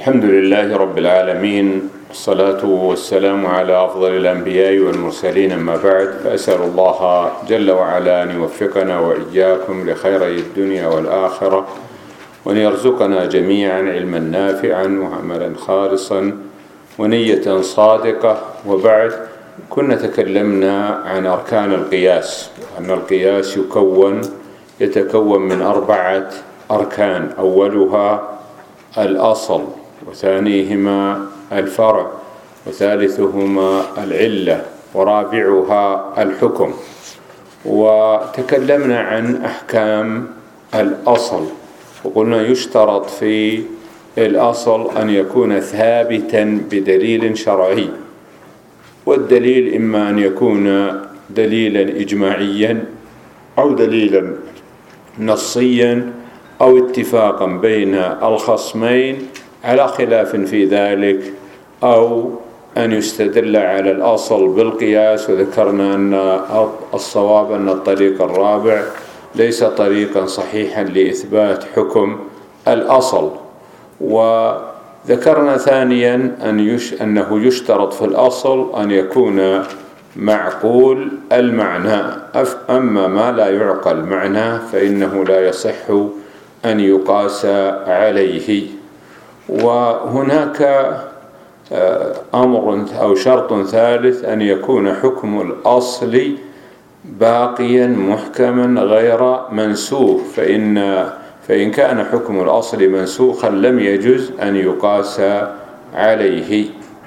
الحمد لله رب العالمين، والصلاة والسلام على أفضل الأنبياء والمرسلين، أما بعد، فأسأل الله جل وعلا أن يوفقنا وإياكم لخيري الدنيا والآخرة، وأن يرزقنا جميعا علما نافعا وعملا خالصا ونية صادقة. وبعد، كنا تكلمنا عن أركان القياس، أن القياس يتكون من 4 أركان: أولها الأصل، وثانيهما الفرع، وثالثهما العلة، ورابعها الحكم. وتكلمنا عن أحكام الأصل، وقلنا يشترط في الأصل أن يكون ثابتا بدليل شرعي، والدليل إما أن يكون دليلا إجماعيا أو دليلا نصيا أو اتفاقا بين الخصمين على خلاف في ذلك، أو أن يستدل على الأصل بالقياس. وذكرنا أن الصواب أن الطريق الرابع ليس طريقا صحيحا لإثبات حكم الأصل. وذكرنا ثانيا أنه يشترط في الأصل أن يكون معقول المعنى، أما ما لا يعقل معناه فإنه لا يصح أن يقاس عليه. وهناك أمر أو شرط ثالث، أن يكون حكم الأصل باقيا محكما غير منسوخ، فإن كان حكم الأصل منسوخا لم يجوز أن يقاس عليه.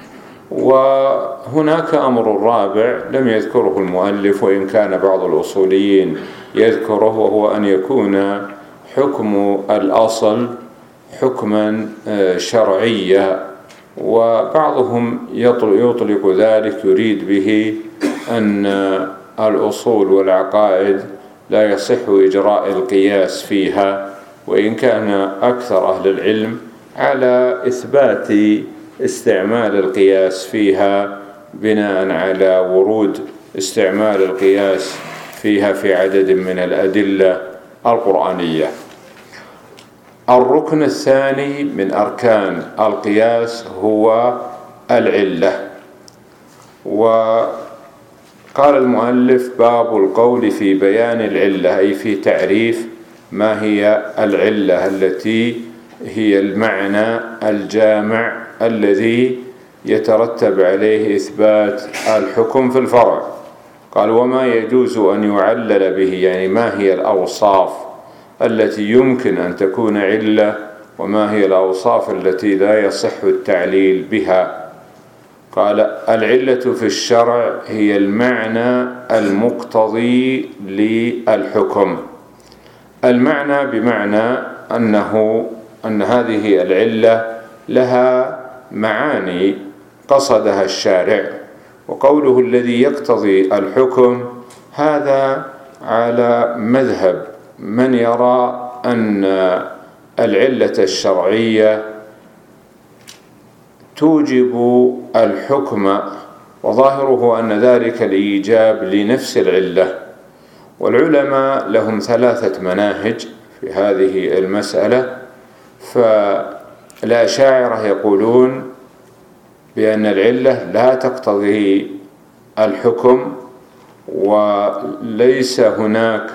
وهناك أمر رابع لم يذكره المؤلف، وإن كان بعض الأصوليين يذكره، وهو أن يكون حكم الأصل حكما شرعيا. وبعضهم يطلق ذلك، يريد به أن الأصول والعقائد لا يصح إجراء القياس فيها، وإن كان أكثر أهل العلم على إثبات استعمال القياس فيها بناء على ورود استعمال القياس فيها في عدد من الأدلة القرآنية. الركن الثاني من أركان القياس هو العلة. وقال المؤلف: باب القول في بيان العلة، أي في تعريف ما هي العلة، التي هي المعنى الجامع الذي يترتب عليه إثبات الحكم في الفرع. قال: وما يجوز أن يعلل به، يعني ما هي الأوصاف التي يمكن أن تكون علة، وما هي الأوصاف التي لا يصح التعليل بها. قال: العلة في الشرع هي المعنى المقتضي للحكم. المعنى بمعنى أن هذه العلة لها معاني قصدها الشارع، وقوله الذي يقتضي الحكم هذا على مذهب من يرى أن العلة الشرعية توجب الحكم، وظاهره أن ذلك الإيجاب لنفس العلة. والعلماء لهم 3 مناهج في هذه المسألة. فالأشاعرة يقولون بأن العلة لا تقتضي الحكم، وليس هناك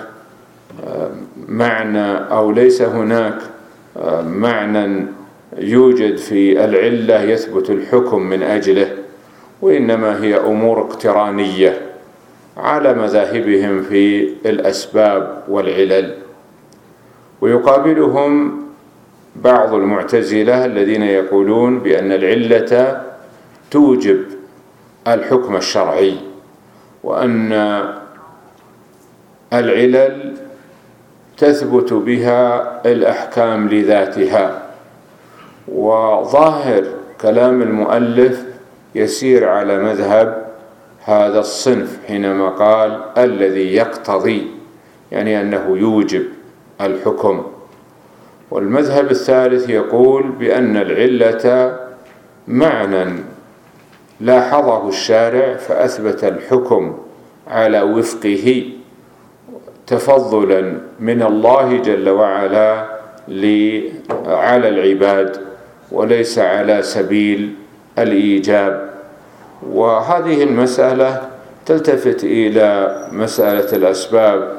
معنى يوجد في العلة يثبت الحكم من أجله، وإنما هي أمور اقترانية على مذاهبهم في الأسباب والعلل. ويقابلهم بعض المعتزلة الذين يقولون بأن العلة توجب الحكم الشرعي، وأن العلل تثبت بها الأحكام لذاتها. وظاهر كلام المؤلف يسير على مذهب هذا الصنف حينما قال الذي يقتضي، يعني أنه يوجب الحكم. والمذهب الثالث يقول بأن العلة معنى لاحظه الشارع فأثبت الحكم على وفقه تفضلا من الله جل وعلا على العباد، وليس على سبيل الإيجاب. وهذه المسألة تلتفت إلى مسألة الأسباب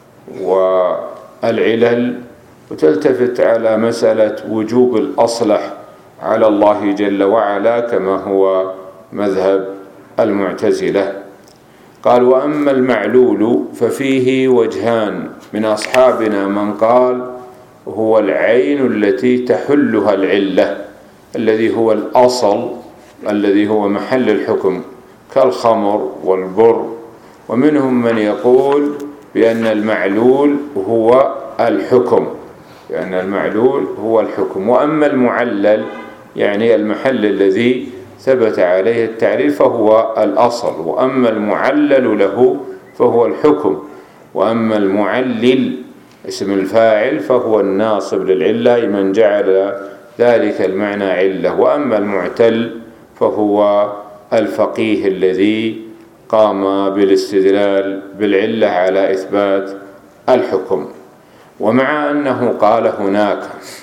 والعلل، وتلتفت على مسألة وجوب الأصلح على الله جل وعلا كما هو مذهب المعتزلة. قال: وأما المعلول ففيه وجهان من أصحابنا من قال هو العين التي تحلها العلة الذي هو الأصل الذي هو محل الحكم كالخمر والبر، ومنهم من يقول بأن المعلول هو الحكم، لأن المعلول هو الحكم. وأما المعلل يعني المحل الذي ثبت عليه التعريف فهو الأصل، وأما المعلل له فهو الحكم. وأما المعلل اسم الفاعل فهو الناصب للعلة من جعل ذلك المعنى علة. وأما المعتل فهو الفقيه الذي قام بالاستدلال بالعلة على إثبات الحكم. ومع أنه قال هناك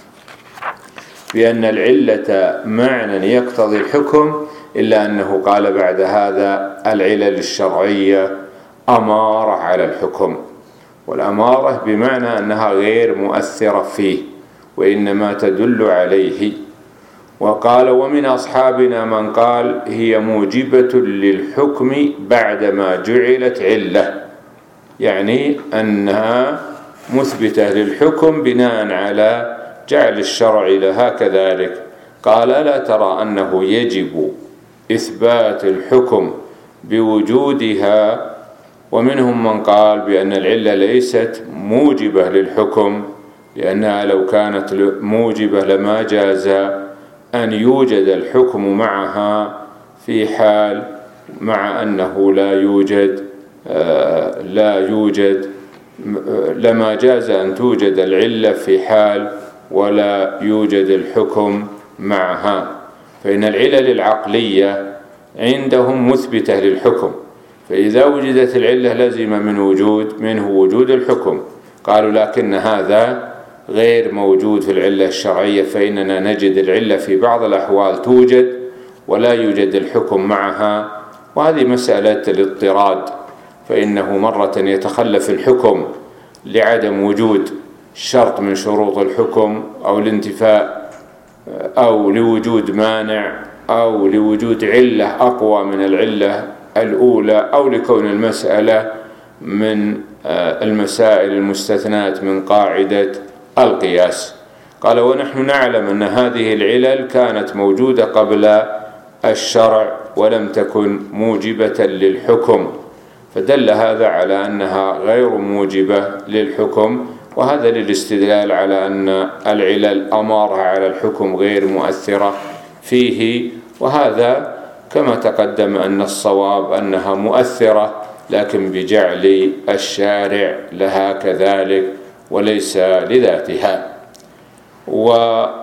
بأن العلة معنى يقتضي الحكم، إلا أنه قال بعد هذا العلل الشرعية أمارة على الحكم، والأمارة بمعنى أنها غير مؤثرة فيه وإنما تدل عليه. وقال: ومن أصحابنا من قال هي موجبة للحكم بعدما جعلت علة، يعني أنها مثبتة للحكم بناء على جعل الشرع لها كذلك. قال: ألا ترى أنه يجب إثبات الحكم بوجودها؟ ومنهم من قال بأن العلة ليست موجبة للحكم، لأنها لو كانت موجبة لما جاز أن يوجد الحكم معها في حال، مع أنه لا يوجد لما جاز أن توجد العلة في حال ولا يوجد الحكم معها. فإن العلل العقلية عندهم مثبتة للحكم، فإذا وجدت العلة لزم منه وجود الحكم. قالوا: لكن هذا غير موجود في العلة الشرعية، فإننا نجد العلة في بعض الأحوال توجد ولا يوجد الحكم معها، وهذه مسألة الاضطراد، فإنه مرة يتخلف الحكم لعدم وجود شرط من شروط الحكم أو الانتفاء أو لوجود مانع أو لوجود علة أقوى من العلة الأولى أو لكون المسألة من المسائل المستثنات من قاعدة القياس. قال: ونحن نعلم أن هذه العلل كانت موجودة قبل الشرع ولم تكن موجبة للحكم، فدل هذا على أنها غير موجبة للحكم، وهذا للاستدلال على أن العلل أمارة على الحكم غير مؤثرة فيه. وهذا كما تقدم أن الصواب أنها مؤثرة لكن بجعل الشارع لها كذلك وليس لذاتها. وانتقل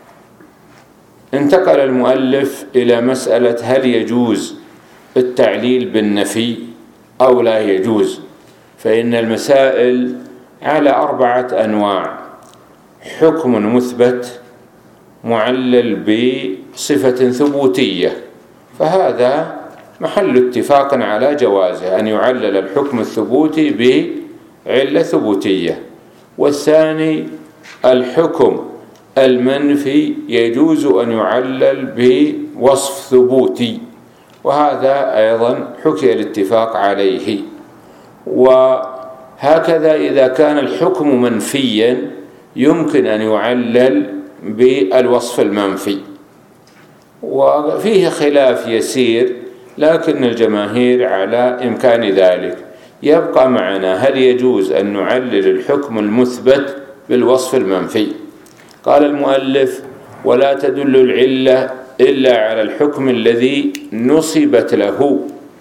المؤلف إلى مسألة هل يجوز التعليل بالنفي أو لا يجوز. فإن المسائل على 4 أنواع: حكم مثبت معلل بصفة ثبوتية، فهذا محل اتفاق على جوازه أن يعلل الحكم الثبوتي بعلة ثبوتية. والثاني الحكم المنفي يجوز أن يعلل بوصف ثبوتي، وهذا أيضا حكي الاتفاق عليه. وهكذا إذا كان الحكم منفيا يمكن أن يعلل بالوصف المنفي، وفيه خلاف يسير لكن الجماهير على إمكان ذلك. يبقى معنا هل يجوز أن نعلل الحكم المثبت بالوصف المنفي. قال المؤلف: ولا تدل العلة إلا على الحكم الذي نصبت له،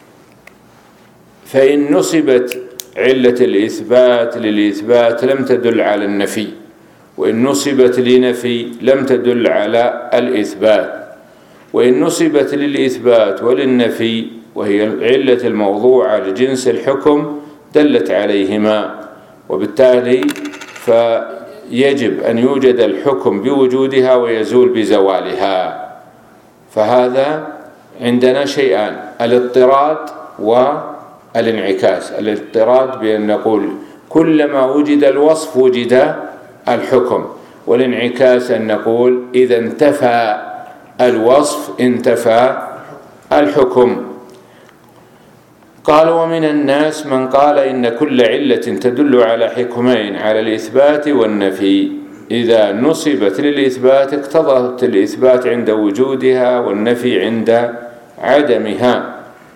فإن نصبت علة الإثبات للإثبات لم تدل على النفي، وإن نصبت لنفي لم تدل على الإثبات، وإن نصبت للإثبات وللنفي وهي العلة الموضوعة لجنس الحكم دلت عليهما، وبالتالي يجب أن يوجد الحكم بوجودها ويزول بزوالها. فهذا عندنا شيئان: الاضطراد والانعكاس. الاضطراد بأن نقول كلما وجد الوصف وجد الحكم، والانعكاس أن نقول إذا انتفى الوصف انتفى الحكم. قال: ومن الناس من قال إن كل علة تدل على حكمين، على الإثبات والنفي، إذا نصبت للإثبات اقتضت الإثبات عند وجودها والنفي عند عدمها.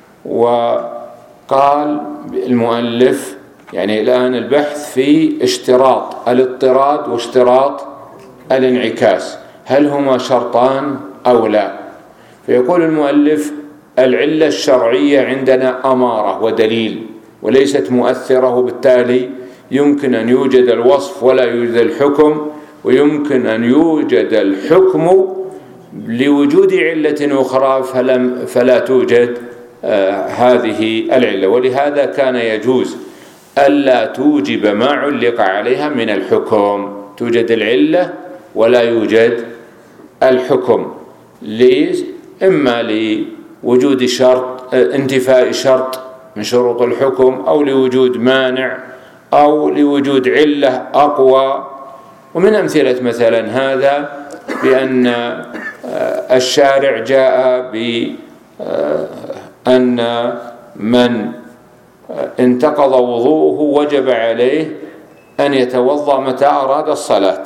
وقال المؤلف يعني الآن البحث في اشتراط الاضطراد واشتراط الانعكاس، هل هما شرطان أو لا؟ فيقول المؤلف: العلة الشرعية عندنا أمارة ودليل وليست مؤثرة، وبالتالي يمكن أن يوجد الوصف ولا يوجد الحكم، ويمكن أن يوجد الحكم لوجود علة أخرى فلا توجد هذه العلة. ولهذا كان يجوز ألا توجب ما علق عليها من الحكم، توجد العلة ولا يوجد الحكم، إما لوجود شرط انتفاء شرط من شروط الحكم، أو لوجود مانع، أو لوجود علة أقوى. ومن أمثلة مثلا هذا بأن الشارع جاء بأن من انتقض وضوءه وجب عليه أن يتوضأ متى أراد الصلاة،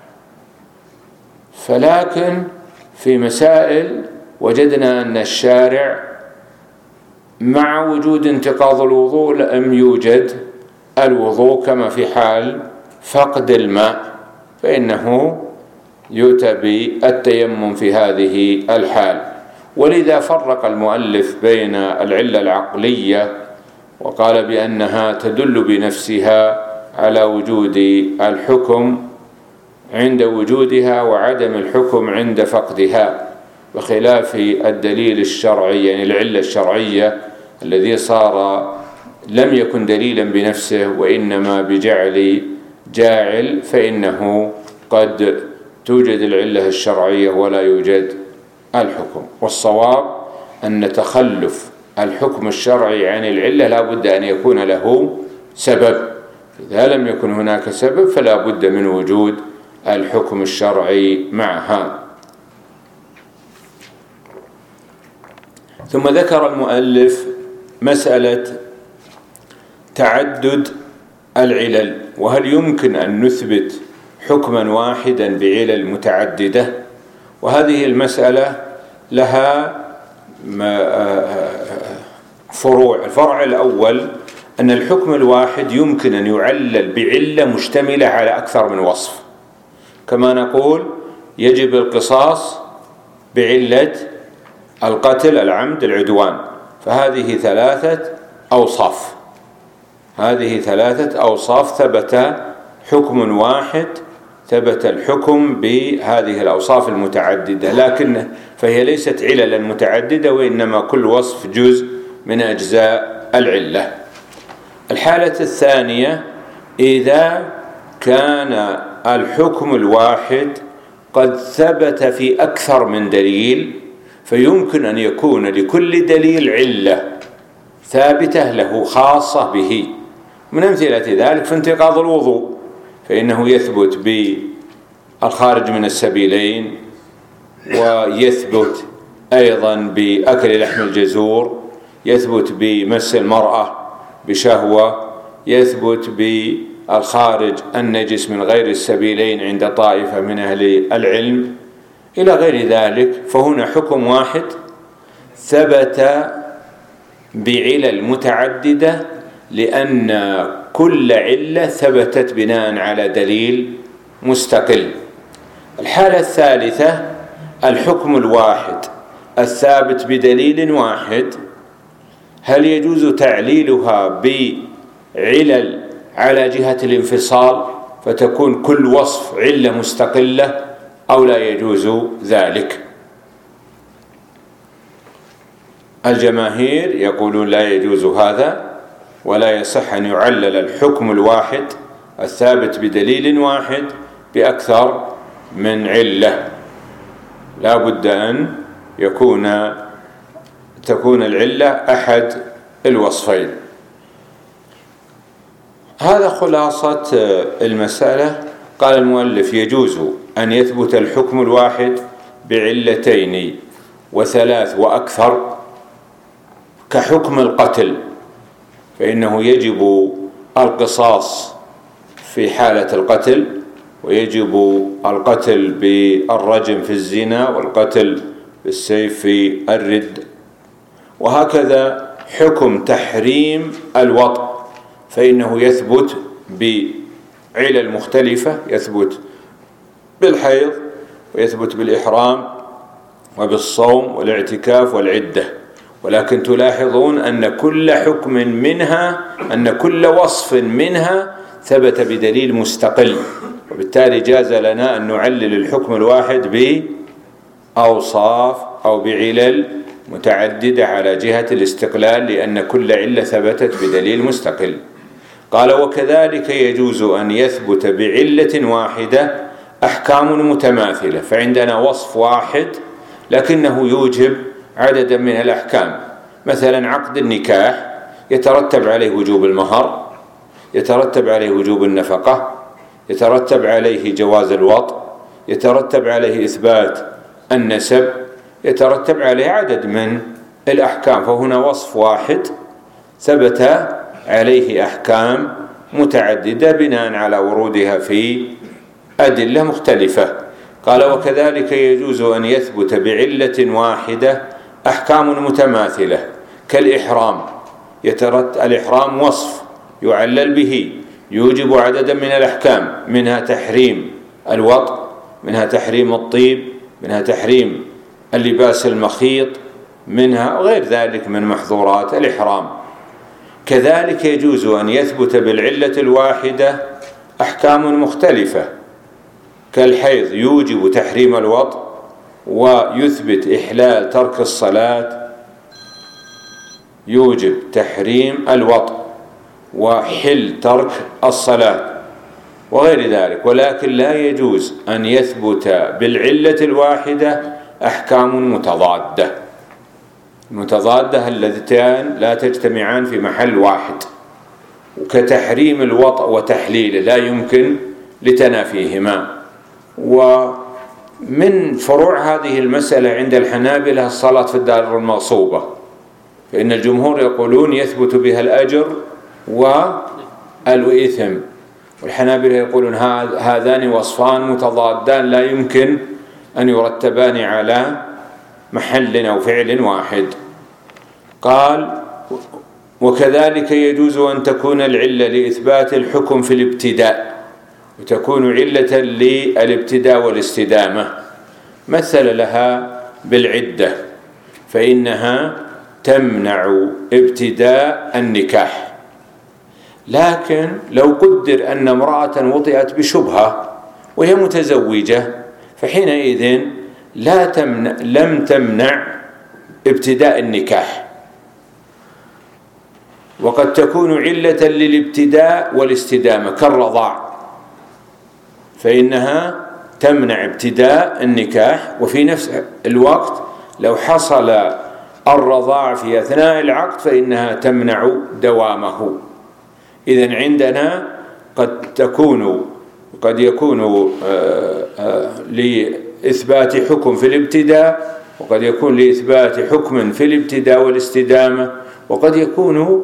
فلكن في مسائل وجدنا أن الشارع مع وجود انتقاض الوضوء لم يوجد الوضوء، كما في حال فقد الماء، فإنه يؤتى بالتيمم في هذه الحال. ولذا فرق المؤلف بين العلة العقلية وقال بأنها تدل بنفسها على وجود الحكم عند وجودها وعدم الحكم عند فقدها، بخلاف الدليل الشرعي يعني العلة الشرعية الذي صار لم يكن دليلا بنفسه وإنما بجعل جاعل، فإنه قد توجد العلة الشرعية ولا يوجد الحكم. والصواب أن تخلف الحكم الشرعي عن العلة لا بد أن يكون له سبب، إذا لم يكن هناك سبب فلا بد من وجود الحكم الشرعي معها. ثم ذكر المؤلف مسألة تعدد العلل، وهل يمكن أن نثبت حكما واحدا بعلل متعددة؟ وهذه المسألة لها فروع. الفرع الأول أن الحكم الواحد يمكن أن يعلل بعلة مشتملة على أكثر من وصف، كما نقول يجب القصاص بعلة القتل، العمد، العدوان، فهذه ثلاثة أوصاف، هذه ثلاثة أوصاف ثبت حكم واحد، ثبت الحكم بهذه الأوصاف المتعددة، لكن فهي ليست عللا متعددة، وإنما كل وصف جزء من أجزاء العلة. الحالة الثانية إذا كان الحكم الواحد قد ثبت في أكثر من دليل، فيمكن أن يكون لكل دليل علة ثابتة له خاصة به. من أمثلة ذلك في انتقاض الوضوء، فإنه يثبت بالخارج من السبيلين، ويثبت أيضا بأكل لحم الجزور، يثبت بمس المرأة بشهوة، يثبت بالخارج النجس من غير السبيلين عند طائفة من أهل العلم إلى غير ذلك. فهنا حكم واحد ثبت بعلل متعددة، لأن كل علة ثبتت بناء على دليل مستقل. الحالة الثالثة الحكم الواحد الثابت بدليل واحد، هل يجوز تعليلها بعلل على جهة الانفصال فتكون كل وصف علة مستقلة، أو لا يجوز ذلك؟ الجماهير يقولون لا يجوز هذا، ولا يصح أن يعلل الحكم الواحد الثابت بدليل واحد بأكثر من علة، لا بد أن تكون العلة أحد الوصفين. هذا خلاصة المسألة. قال المؤلف: يجوز أن يثبت الحكم الواحد بعلتين وثلاث وأكثر، كحكم القتل، فإنه يجب القصاص في حالة القتل، ويجب القتل بالرجم في الزنا، والقتل بالسيف في الرد. وهكذا حكم تحريم الوطء، فإنه يثبت بعلل مختلفة، يثبت بالحيض، ويثبت بالإحرام، وبالصوم، والاعتكاف، والعدة. ولكن تلاحظون أن كل وصف منها ثبت بدليل مستقل، وبالتالي جاز لنا أن نعلل الحكم الواحد بأوصاف أو بعلل متعددة على جهة الاستقلال، لأن كل علة ثبتت بدليل مستقل. قال: وكذلك يجوز أن يثبت بعلة واحدة أحكام متماثلة، فعندنا وصف واحد لكنه يوجب عددا من الأحكام. مثلا عقد النكاح يترتب عليه وجوب المهر، يترتب عليه وجوب النفقة، يترتب عليه جواز الوطء، يترتب عليه إثبات النسب، يترتب عليه عدد من الأحكام. فهنا وصف واحد ثبت عليه أحكام متعددة بناء على ورودها في أدلة مختلفة. قال: وكذلك يجوز أن يثبت بعلة واحدة أحكام متماثلة، كالإحرام. الإحرام وصف يعلل به يوجب عددا من الأحكام، منها تحريم الوطء، منها تحريم الطيب، منها تحريم اللباس المخيط، منها غير ذلك من محظورات الإحرام. كذلك يجوز أن يثبت بالعلة الواحدة أحكام مختلفة، كالحيض يوجب تحريم الوطء، ويثبت إحلال ترك الصلاة، يوجب تحريم الوطء وحل ترك الصلاة وغير ذلك. ولكن لا يجوز أن يثبت بالعلة الواحدة أحكام متضادة اللتان لا تجتمعان في محل واحد، كتحريم الوطء وتحليله لا يمكن لتنافيهما. ومن فروع هذه المسألة عند الحنابلة الصلاة في الدار المغصوبة، فإن الجمهور يقولون يثبت بها الأجر والإثم، والحنابلة يقولون هذان وصفان متضادان لا يمكن أن يرتبان على محل أو فعل واحد. قال: وكذلك يجوز أن تكون العلة لإثبات الحكم في الابتداء، وتكون علة للابتداء والاستدامة. مثل لها بالعدة، فإنها تمنع ابتداء النكاح. لكن لو قدر أن امرأة وطئت بشبهة وهي متزوجة، فحينئذ لم تمنع ابتداء النكاح. وقد تكون علة للابتداء والاستدامة كالرضاع، فإنها تمنع ابتداء النكاح، وفي نفس الوقت لو حصل الرضاع في أثناء العقد فإنها تمنع دوامه. إذن عندنا قد يكون لإثبات حكم في الابتداء، وقد يكون لإثبات حكم في الابتداء والاستدامة، وقد يكون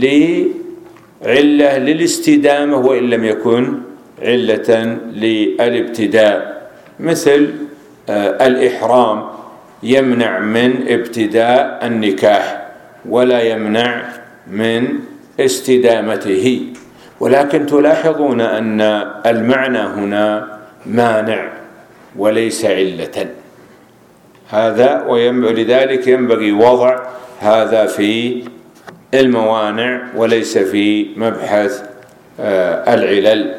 لعلة للاستدامة وإن لم يكن علة للابتداء. مثل الإحرام يمنع من ابتداء النكاح ولا يمنع من استدامته، ولكن تلاحظون أن المعنى هنا مانع وليس علة. هذا ولذلك ينبغي وضع هذا في الموانع وليس في مبحث العلل.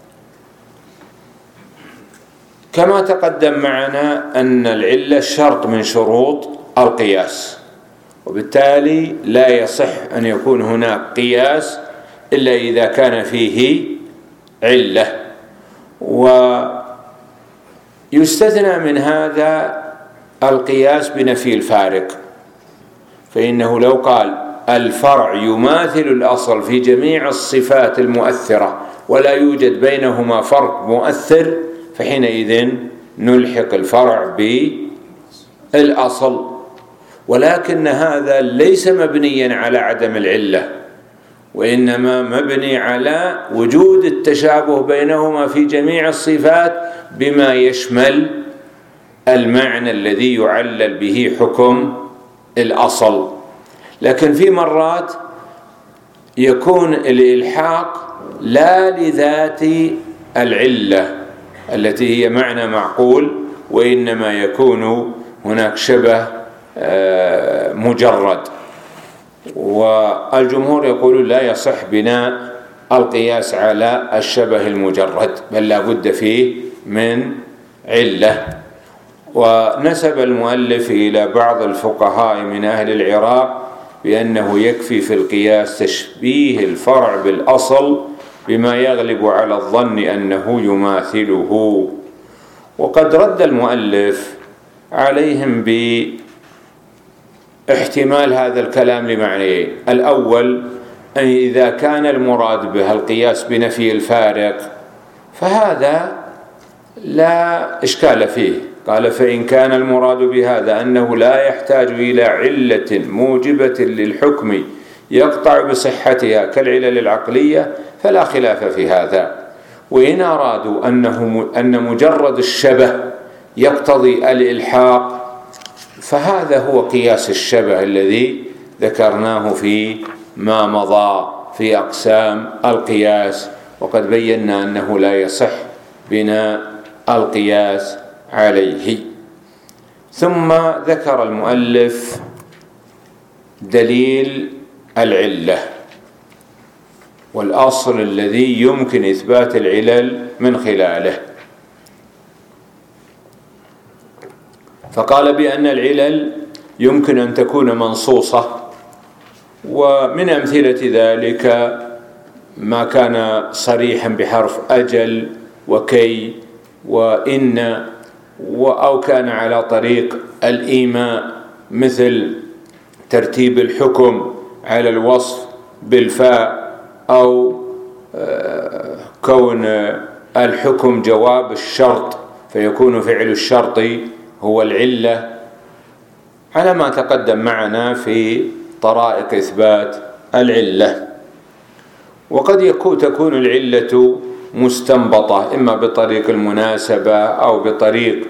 كما تقدم معنا أن العلة شرط من شروط القياس، وبالتالي لا يصح أن يكون هناك قياس إلا إذا كان فيه علة. ويستثنى من هذا القياس بنفي الفارق، فإنه لو قال الفرع يماثل الأصل في جميع الصفات المؤثرة ولا يوجد بينهما فرق مؤثر، فحينئذ نلحق الفرع بالأصل. ولكن هذا ليس مبنيا على عدم العلة، وإنما مبني على وجود التشابه بينهما في جميع الصفات بما يشمل المعنى الذي يعلل به حكم الأصل. لكن في مرات يكون الإلحاق لا لذات العلة التي هي معنى معقول، وإنما يكون هناك شبه مجرد. والجمهور يقول لا يصح بناء القياس على الشبه المجرد، بل لا بد فيه من علة. ونسب المؤلف إلى بعض الفقهاء من أهل العراق بأنه يكفي في القياس تشبيه الفرع بالأصل بما يغلب على الظن أنه يماثله. وقد رد المؤلف عليهم باحتمال هذا الكلام لمعنيين: الأول أن إذا كان المراد به القياس بنفي الفارق فهذا لا إشكال فيه، قال: فإن كان المراد بهذا أنه لا يحتاج إلى علة موجبة للحكم يقطع بصحتها كالعلل العقلية فلا خلاف في هذا. وإن أرادوا أن مجرد الشبه يقتضي الإلحاق فهذا هو قياس الشبه الذي ذكرناه في ما مضى في أقسام القياس، وقد بينا أنه لا يصح بناء القياس عليه. ثم ذكر المؤلف دليل العلة والأصل الذي يمكن إثبات العلل من خلاله، فقال بأن العلل يمكن أن تكون منصوصة، ومن أمثلة ذلك ما كان صريحا بحرف أجل وكي وإن، أو كان على طريق الإيماء مثل ترتيب الحكم على الوصف بالفاء، أو كون الحكم جواب الشرط فيكون فعل الشرط هو العلة، على ما تقدم معنا في طرائق إثبات العلة. وقد تكون العلة مستنبطة إما بطريق المناسبة أو بطريق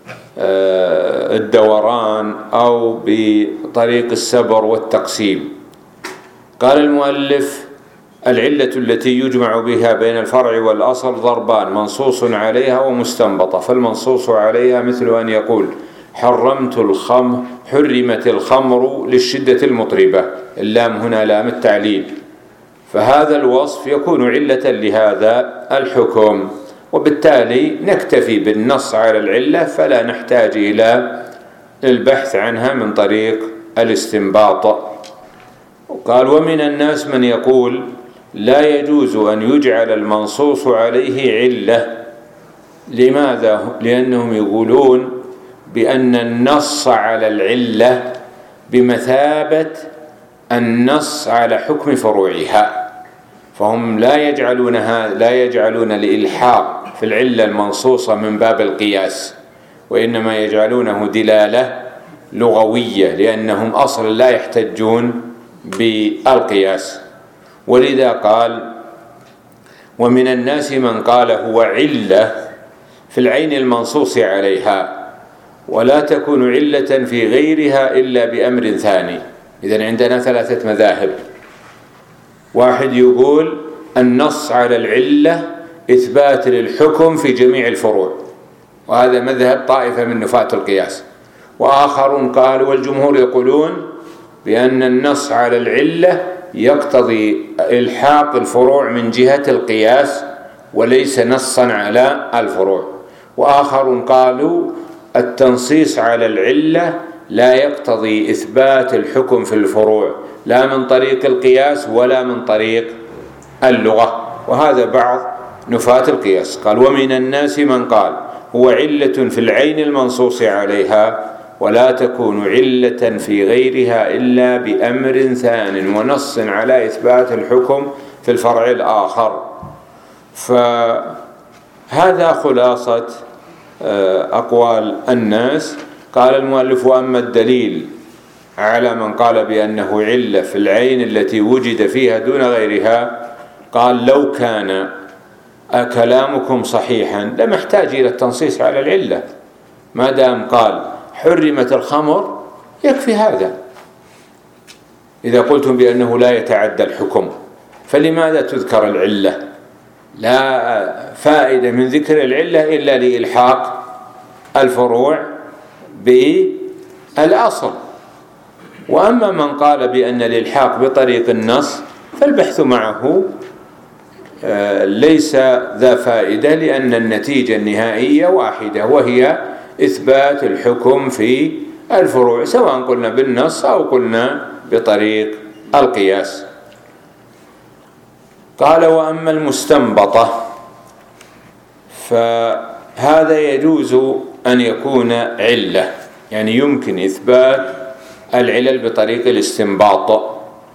الدوران أو بطريق السبر والتقسيم. قال المؤلف: العلة التي يجمع بها بين الفرع والأصل ضربان: منصوص عليها ومستنبطة. فالمنصوص عليها مثل أن يقول: حرمت حرمت الخمر للشدة المطربة، اللام هنا لام التعليل، فهذا الوصف يكون علة لهذا الحكم، وبالتالي نكتفي بالنص على العلة فلا نحتاج إلى البحث عنها من طريق الاستنباط. قال: ومن الناس من يقول لا يجوز أن يجعل المنصوص عليه علة. لماذا؟ لأنهم يقولون بأن النص على العلة بمثابة النص على حكم فروعها، فهم لا يجعلون الإلحاق في العلة المنصوصة من باب القياس، وإنما يجعلونه دلالة لغوية، لأنهم أصلا لا يحتجون بالقياس. ولذا قال: ومن الناس من قال هو علة في العين المنصوص عليها، ولا تكون علة في غيرها إلا بأمر ثاني. إذن عندنا ثلاثة مذاهب: واحد يقول النص على العلة إثبات للحكم في جميع الفروع، وهذا مذهب طائفة من نفاة القياس. وآخرون قال، والجمهور يقولون بأن النص على العلة يقتضي إلحاق الفروع من جهة القياس وليس نصا على الفروع. وآخرون قالوا التنصيص على العلة لا يقتضي إثبات الحكم في الفروع لا من طريق القياس ولا من طريق اللغة. وهذا بعض نفاة القياس. قال ومن الناس من قال هو علة في العين المنصوص عليها ولا تكون علة في غيرها إلا بأمر ثان ونص على إثبات الحكم في الفرع الآخر. فهذا خلاصة أقوال الناس. قال المؤلف وأما الدليل على من قال بأنه علة في العين التي وجد فيها دون غيرها، قال لو كان كلامكم صحيحا لما احتاج إلى التنصيص على العلة، ما دام قال حرمت الخمر يكفي هذا. إذا قلتم بأنه لا يتعدى الحكم فلماذا تذكر العلة؟ لا فائدة من ذكر العلة إلا لإلحاق الفروع بالأصل. وأما من قال بأن الإلحاق بطريق النص فالبحث معه ليس ذا فائدة، لأن النتيجة النهائية واحدة وهي إثبات الحكم في الفروع، سواء قلنا بالنص أو قلنا بطريق القياس. قال وأما المستنبطة فهذا يجوز أن يكون علة، يعني يمكن إثبات العلل بطريق الاستنباط.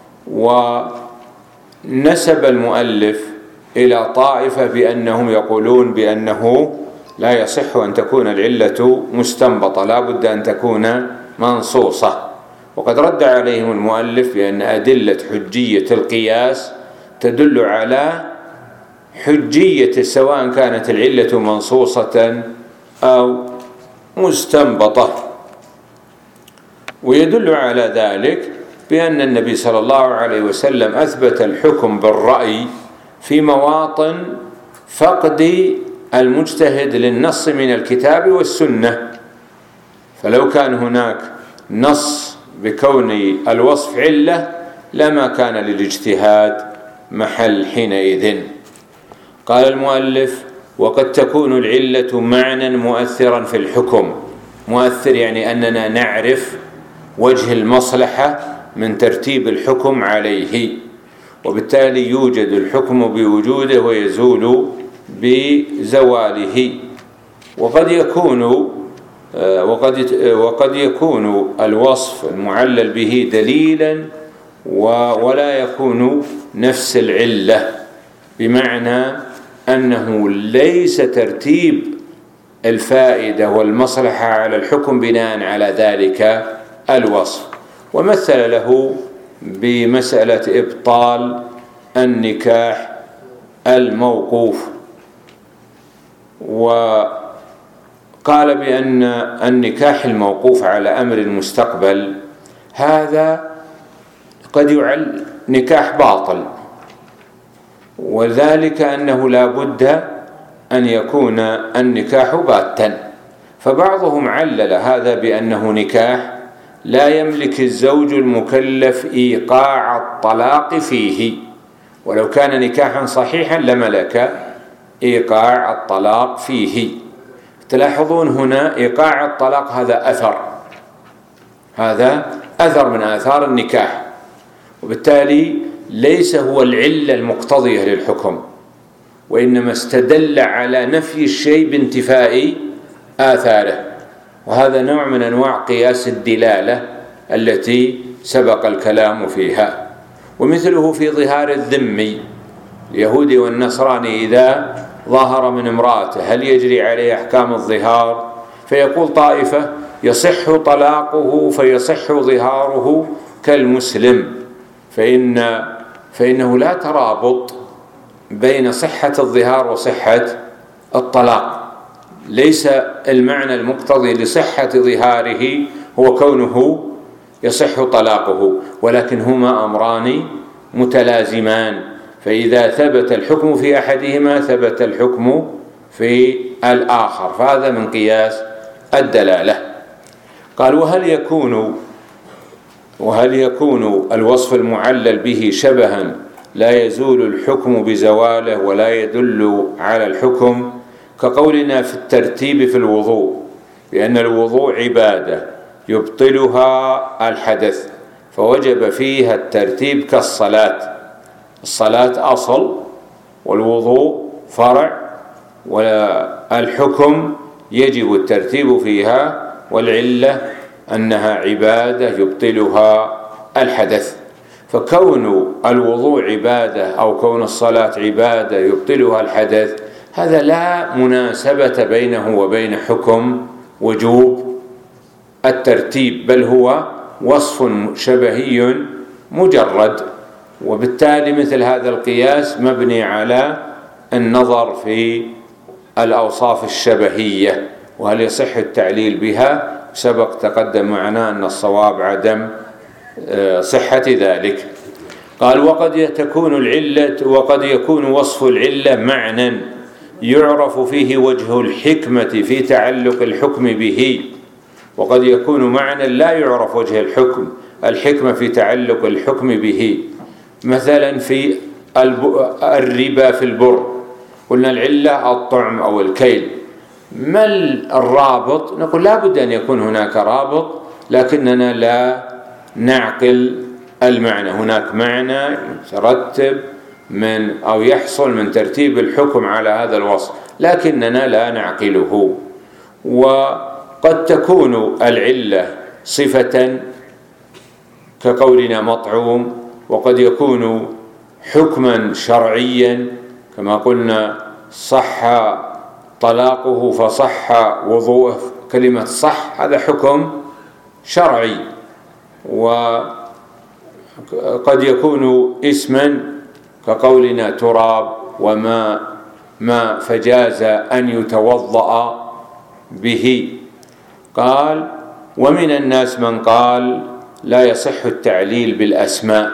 ونسب المؤلف إلى طائفة بأنهم يقولون بأنه لا يصح أن تكون العلة مستنبطة، لا بد أن تكون منصوصة. وقد رد عليهم المؤلف بأن أدلة حجية القياس تدل على حجية سواء كانت العلة منصوصة أو مستنبطة. ويدل على ذلك بأن النبي صلى الله عليه وسلم أثبت الحكم بالرأي في مواطن فقد المجتهد للنص من الكتاب والسنة. فلو كان هناك نص بكون الوصف علة لما كان للاجتهاد محل حينئذ. قال المؤلف وقد تكون العلة معنى مؤثرا في الحكم. مؤثر يعني أننا نعرف وجه المصلحة من ترتيب الحكم عليه، وبالتالي يوجد الحكم بوجوده ويزول بزواله. وقد يكون الوصف المعلل به دليلا ولا يكون نفس العلة، بمعنى أنه ليس ترتيب الفائدة والمصلحة على الحكم بناء على ذلك الوصف. ومثل له بمسألة إبطال النكاح الموقوف، وقال بأن النكاح الموقوف على أمر المستقبل هذا قد يعل نكاح باطل، وذلك أنه لا بد أن يكون النكاح باتا. فبعضهم علل هذا بأنه نكاح لا يملك الزوج المكلف إيقاع الطلاق فيه، ولو كان نكاحا صحيحا لملك إيقاع الطلاق فيه. تلاحظون هنا إيقاع الطلاق هذا أثر من آثار النكاح، وبالتالي ليس هو العلة المقتضية للحكم، وإنما استدل على نفي الشيء بانتفاء آثاره. وهذا نوع من أنواع قياس الدلالة التي سبق الكلام فيها. ومثله في ظهار الذمي، اليهودي والنصراني إذا ظهر من امرأته هل يجري عليه أحكام الظهار؟ فيقول طائفة يصح طلاقه فيصح ظهاره كالمسلم، فإنه لا ترابط بين صحة الظهار وصحة الطلاق. ليس المعنى المقتضي لصحة ظهاره هو كونه يصح طلاقه، ولكن هما أمران متلازمان، فإذا ثبت الحكم في أحدهما ثبت الحكم في الآخر، فهذا من قياس الدلالة. قال وهل يكون الوصف المعلل به شبها لا يزول الحكم بزواله ولا يدل على الحكم، كقولنا في الترتيب في الوضوء بأن الوضوء عبادة يبطلها الحدث فوجب فيها الترتيب كالصلاة. الصلاة أصل والوضوء فرع، والحكم يجب الترتيب فيها، والعلة أنها عبادة يبطلها الحدث. فكون الوضوء عبادة أو كون الصلاة عبادة يبطلها الحدث، هذا لا مناسبة بينه وبين حكم وجوب الترتيب، بل هو وصف شبهي مجرد. وبالتالي مثل هذا القياس مبني على النظر في الأوصاف الشبهية، وهل يصح التعليل بها. سبق تقدم معنا أن الصواب عدم صحة ذلك. قال: وقد يكون وصف العلة معنى يعرف فيه وجه الحكمة في تعلق الحكم به، وقد يكون معنى لا يعرف وجه الحكمة في تعلق الحكم به. مثلا في الربا في البر، قلنا العلة الطعم أو الكيل، ما الرابط؟ نقول لا بد أن يكون هناك رابط، لكننا لا نعقل المعنى. هناك معنى يترتب من أو يحصل من ترتيب الحكم على هذا الوصف، لكننا لا نعقله. وقد تكون العلة صفة كقولنا مطعوم، وقد يكون حكما شرعيا كما قلنا صح طلاقه فصح وضوءه، كلمة صح هذا حكم شرعي. وقد يكون اسما كقولنا تراب وما فجاز أن يتوضأ به. قال: ومن الناس من قال لا يصح التعليل بالأسماء.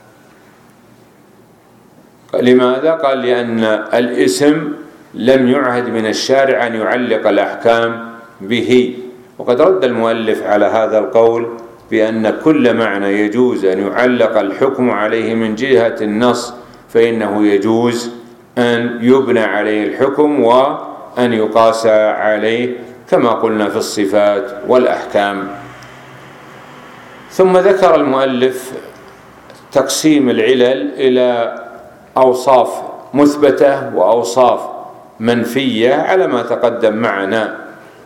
لماذا؟ قال: لأن الاسم لم يعهد من الشارع أن يعلق الأحكام به. وقد رد المؤلف على هذا القول بأن كل معنى يجوز أن يعلق الحكم عليه من جهة النص فإنه يجوز أن يبنى عليه الحكم وأن يقاس عليه، كما قلنا في الصفات والأحكام. ثم ذكر المؤلف تقسيم العلل إلى أوصاف مثبتة وأوصاف منفية على ما تقدم معنا.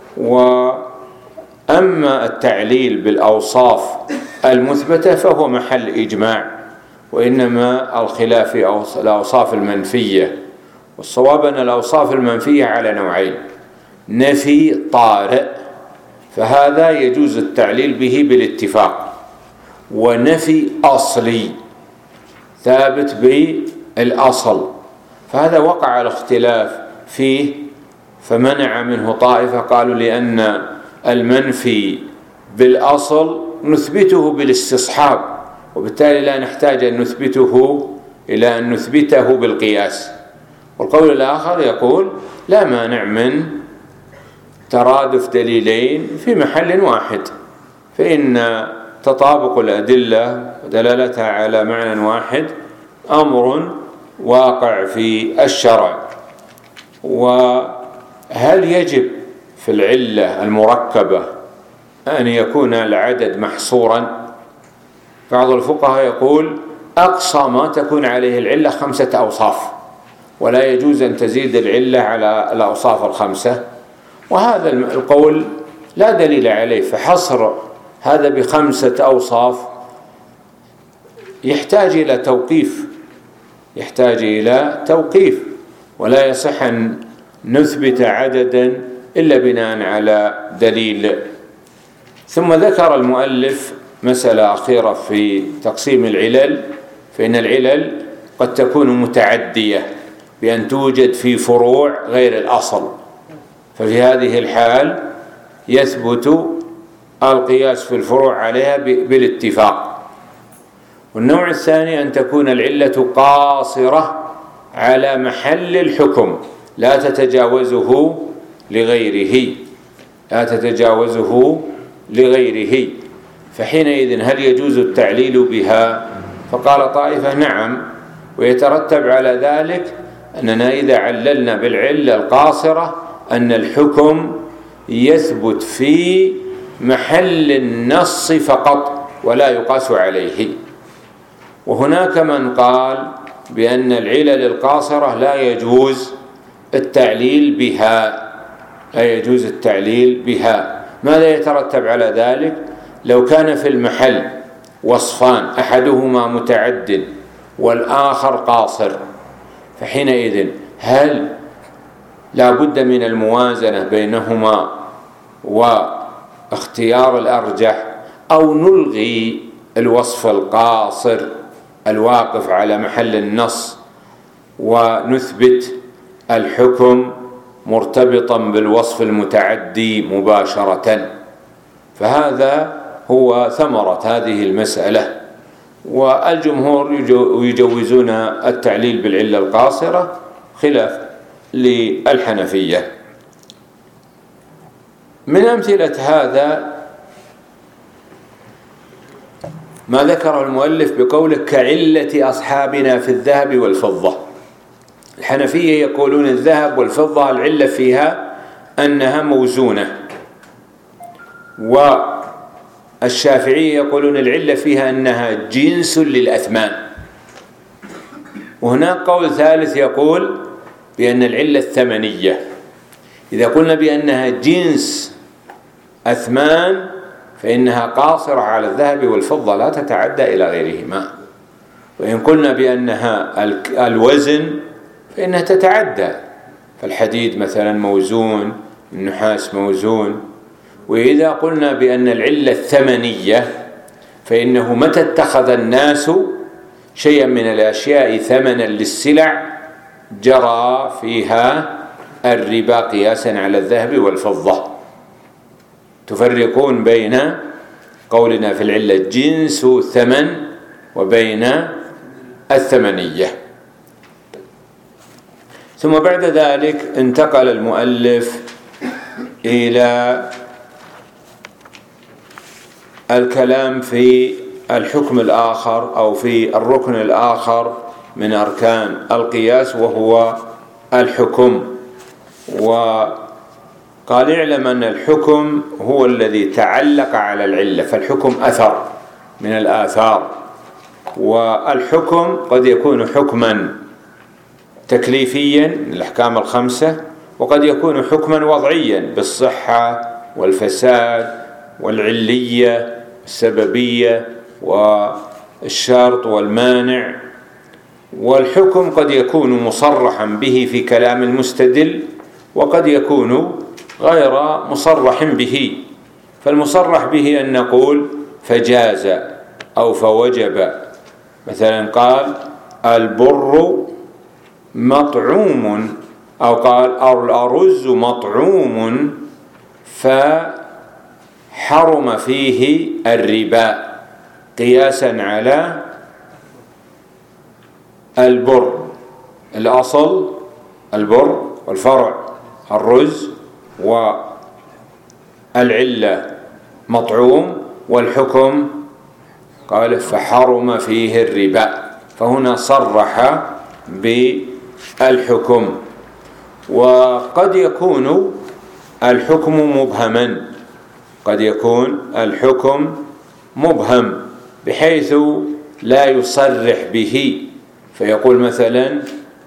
وأما التعليل بالأوصاف المثبتة فهو محل إجماع، وإنما الخلاف في الأوصاف المنفية. والصواب أن الأوصاف المنفية على نوعين: نفي طارئ فهذا يجوز التعليل به بالاتفاق، ونفي أصلي ثابت بالأصل فهذا وقع الاختلاف فيه، فمنع منه طائفة قالوا لأن المنفي بالأصل نثبته بالاستصحاب، وبالتالي لا نحتاج أن نثبته بالقياس. والقول الآخر يقول لا مانع من ترادف دليلين في محل واحد، فإن تطابق الأدلة ودلالتها على معنى واحد أمر واقع في الشرع. وهل يجب في العلة المركبة أن يكون العدد محصورا؟ بعض الفقهاء يقول أقصى ما تكون عليه العلة 5 أوصاف، ولا يجوز أن تزيد العلة على الأوصاف الخمسة، وهذا القول لا دليل عليه. فحصر هذا ب5 أوصاف يحتاج إلى توقيف، ولا يصح أن نثبت عددا إلا بناء على دليل. ثم ذكر المؤلف مسألة أخيرة في تقسيم العلل، فإن العلل قد تكون متعدية بأن توجد في فروع غير الأصل، ففي هذه الحال يثبت القياس في الفروع عليها بالاتفاق. والنوع الثاني أن تكون العلة قاصرة على محل الحكم لا تتجاوزه لغيره، فحينئذ هل يجوز التعليل بها؟ فقال طائفة نعم، ويترتب على ذلك أننا إذا عللنا بالعلة القاصرة أن الحكم يثبت في محل النص فقط ولا يقاس عليه. وهناك من قال بأن العلل القاصرة لا يجوز التعليل بها، لا يجوز التعليل بها. ماذا يترتب على ذلك؟ لو كان في المحل وصفان أحدهما متعد والآخر قاصر، فحينئذ هل لا بد من الموازنة بينهما واختيار الأرجح، أو نلغي الوصف القاصر الواقف على محل النص ونثبت الحكم مرتبطا بالوصف المتعدي مباشرة؟ فهذا هو ثمرة هذه المسألة. والجمهور يجوزون التعليل بالعلة القاصرة خلاف للحنفية. من أمثلة هذا ما ذكر المؤلف بقوله كعلة أصحابنا في الذهب والفضة. الحنفية يقولون الذهب والفضة العلة فيها أنها موزونة، والشافعية يقولون العلة فيها أنها جنس للأثمان. وهناك قول ثالث يقول بأن العلة الثمنية. إذا قلنا بأنها جنس أثمان فإنها قاصرة على الذهب والفضة لا تتعدى إلى غيرهما، وإن قلنا بأنها الوزن فإنها تتعدى، فالحديد مثلا موزون، النحاس موزون. وإذا قلنا بأن العلة الثمنية فإنه متى اتخذ الناس شيئا من الأشياء ثمنا للسلع جرى فيها الربا قياسا على الذهب والفضة. تفرقون بين قولنا في العلة جنس ثمن وبين الثمنية. ثم بعد ذلك انتقل المؤلف إلى الكلام في الحكم الآخر أو في الركن الآخر من أركان القياس وهو الحكم. وقال اعلم أن الحكم هو الذي تعلق على العلة، فالحكم أثر من الآثار، والحكم قد يكون حكما تكليفيا من الأحكام الخمسة، وقد يكون حكما وضعيا بالصحة والفساد والعلية السببية والشرط والمانع. والحكم قد يكون مصرحا به في كلام المستدل، وقد يكون غير مصرح به. فالمصرح به أن نقول فجاز أو فوجب. مثلا قال البر مطعوم، أو قال الأرز مطعوم فحرم فيه الربا قياسا على البر. الأصل البر والفرع الرز، والعلة مطعوم، والحكم قال فحرم فيه الربا. فهنا صرح بالحكم. وقد يكون الحكم مبهما، قد يكون الحكم مبهم بحيث لا يصرح به، فيقول مثلا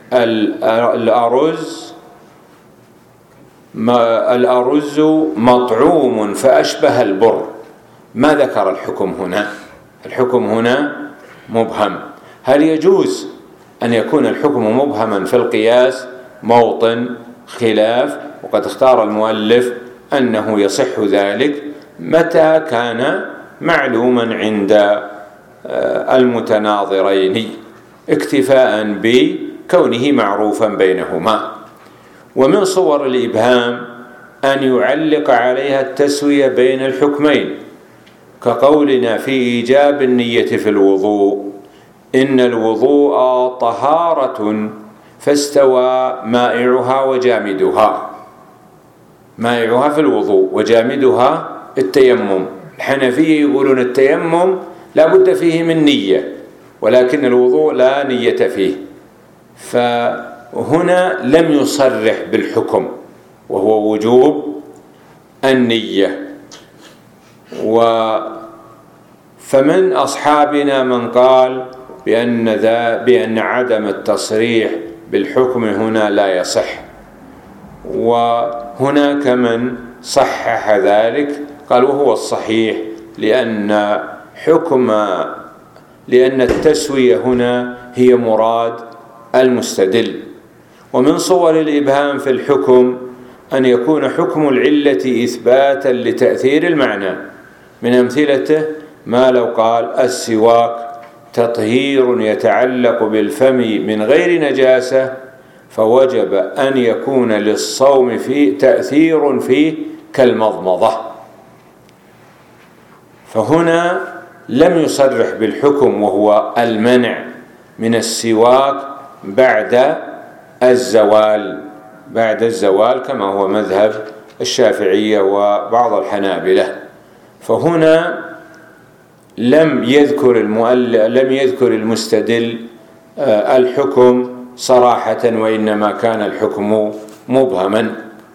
الأرز مطعوم فأشبه البر، ما ذكر الحكم هنا. الحكم هنا مبهم. هل يجوز أن يكون الحكم مبهما في القياس؟ موطن خلاف، وقد اختار المؤلف أنه يصح ذلك متى كان معلوما عند المتناظرين اكتفاء بكونه معروفا بينهما. ومن صور الإبهام أن يعلق عليها التسوية بين الحكمين، كقولنا في إيجاب النية في الوضوء إن الوضوء طهارة فاستوى مائعها وجامدها. مائعها في الوضوء وجامدها التيمم. الحنفية يقولون التيمم لا بد فيه من نية، ولكن الوضوء لا نية فيه. فهنا لم يصرح بالحكم وهو وجوب النية. فمن أصحابنا من قال بأن عدم التصريح بالحكم هنا لا يصح، وهناك من صحح ذلك، قال وهو الصحيح، لأن التسوية هنا هي مراد المستدل. ومن صور الإبهام في الحكم أن يكون حكم العلة إثباتا لتأثير المعنى. من أمثلته ما لو قال السواك تطهير يتعلق بالفم من غير نجاسة، فوجب أن يكون للصوم فيه تأثير فيه كالمضمضة. فهنا لم يصرح بالحكم وهو المنع من السواك بعد الزوال كما هو مذهب الشافعية وبعض الحنابلة. فهنا لم يذكر المستدل الحكم صراحة، وإنما كان الحكم مبهما.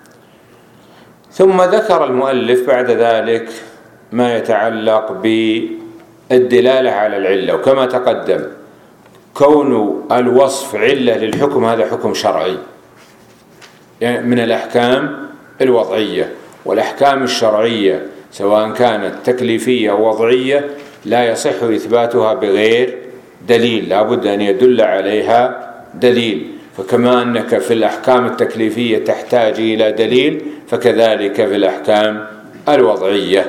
ثم ذكر المؤلف بعد ذلك ما يتعلق بالدلالة على العلة. وكما تقدم كون الوصف علة للحكم هذا حكم شرعي، يعني من الأحكام الوضعية. والأحكام الشرعية سواء كانت تكليفية أو وضعية لا يصح إثباتها بغير دليل، لا بد أن يدل عليها دليل. فكما أنك في الأحكام التكليفية تحتاج إلى دليل، فكذلك في الأحكام الوضعية.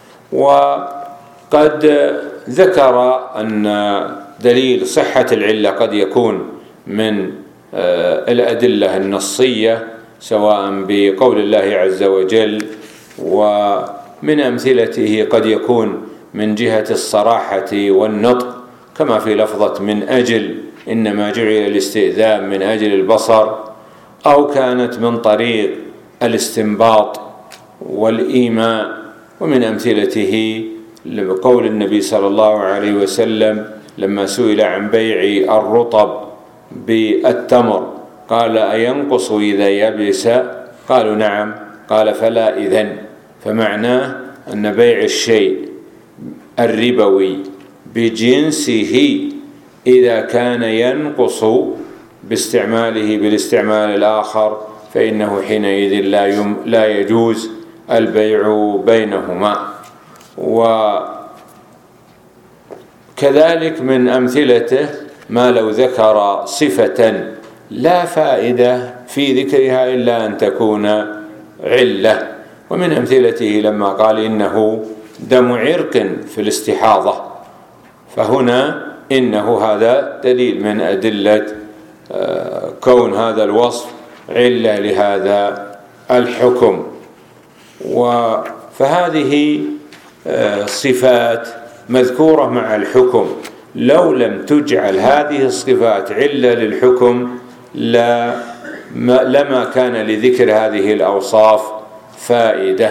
وقد ذكر أن دليل صحة العلة قد يكون من الأدلة النصية، سواء بقول الله عز وجل، ومن أمثلته قد يكون من جهة الصراحة والنطق، كما في لفظة من أجل، إنما جعل الاستئذان من أجل البصر، أو كانت من طريق الاستنباط والإيماء. ومن أمثلته قول النبي صلى الله عليه وسلم لما سئل عن بيع الرطب بالتمر قال أينقص إذا يبس؟ قالوا نعم، قال فلا إذن. فمعناه أن بيع الشيء الربوي بجنسه إذا كان ينقص باستعماله بالاستعمال الآخر فإنه حينئذ لا يجوز البيع بينهما. وكذلك من أمثلته ما لو ذكر صفة لا فائدة في ذكرها إلا أن تكون علة. ومن أمثلته لما قال إنه دم عرق في الاستحاضة، فهنا إنه هذا دليل من أدلة كون هذا الوصف علة لهذا الحكم. فهذه صفات مذكورة مع الحكم، لو لم تجعل هذه الصفات علة للحكم لما كان لذكر هذه الأوصاف فائدة.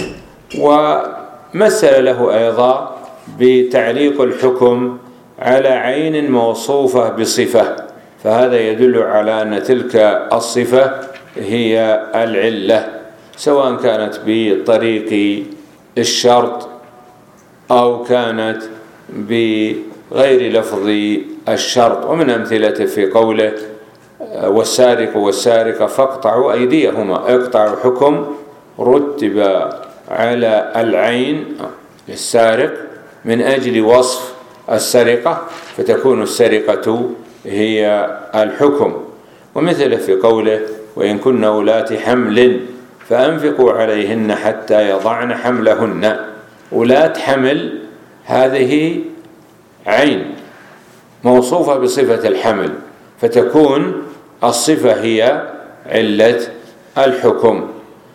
ومثل له أيضا بتعليق الحكم على عين موصوفة بصفة، فهذا يدل على أن تلك الصفة هي العلة، سواء كانت بطريق الشرط أو كانت بغير لفظ الشرط. ومن أمثلته في قوله والسارق والسارقة فاقطعوا أيديهما، اقطعوا حكم رتب على العين للسارق من أجل وصف السرقة، فتكون السرقة هي الحكم. ومثله في قوله وإن كن أولات حمل فأنفقوا عليهن حتى يضعن حملهن. أولات حمل هذه عين موصوفة بصفة الحمل، فتكون الصفة هي علة الحكم.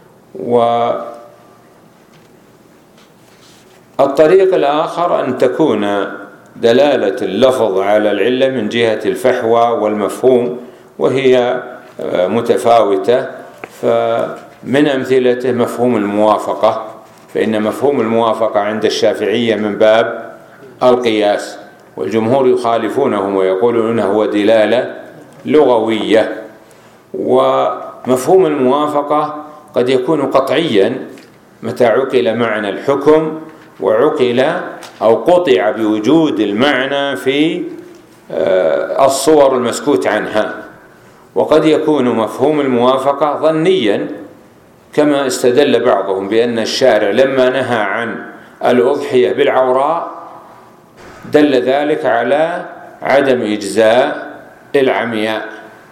والطريق الآخر أن تكون دلالة اللفظ على العلة من جهة الفحوى والمفهوم، وهي متفاوتة. فمن أمثلته مفهوم الموافقة، فإن مفهوم الموافقة عند الشافعية من باب القياس، والجمهور يخالفونهم ويقولون إنه هو دلالة لغوية. ومفهوم الموافقة قد يكون قطعيا متى عقل معنى الحكم وعقل أو قطع بوجود المعنى في الصور المسكوت عنها. وقد يكون مفهوم الموافقة ظنيا، كما استدل بعضهم بأن الشارع لما نهى عن الأضحية بالعوراء دل ذلك على عدم إجزاء العمياء،